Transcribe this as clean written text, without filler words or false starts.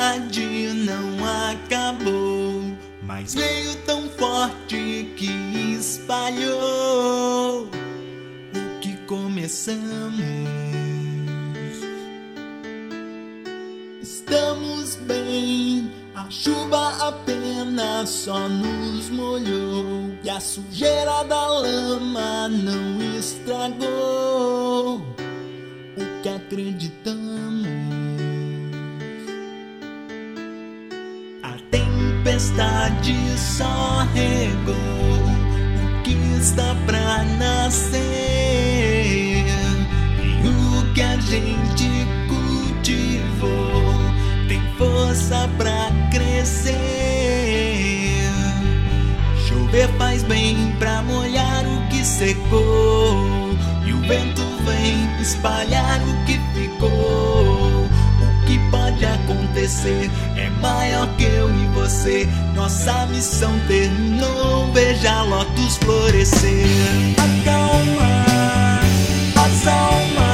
tempestade não acabou, mas veio tão forte que espalhou o que começamos. Estamos bem, a chuva apenas só nos molhou, e a sujeira da lama não estragou o que acreditamos. A tempestade só regou o que está pra nascer, e o que a gente cultivou tem força pra crescer. Chover faz bem pra molhar o que secou, e o vento vem espalhar o que ficou. O que pode acontecer é maior que eu e você. Nossa missão terminou, veja lotus florescer. Acalma as almas.